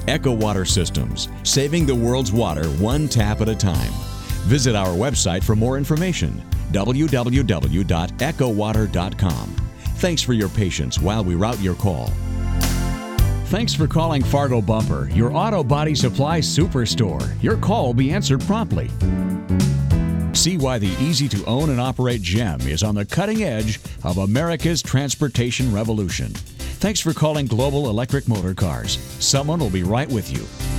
Echo Water Systems, saving the world's water one tap at a time. Visit our website for more information, www.echowater.com. Thanks for your patience while we route your call. Thanks for calling Fargo Bumper, your auto body supply superstore. Your call will be answered promptly. See why the easy-to-own and operate GEM is on the cutting edge of America's transportation revolution. Thanks for calling Global Electric Motor Cars. Someone will be right with you.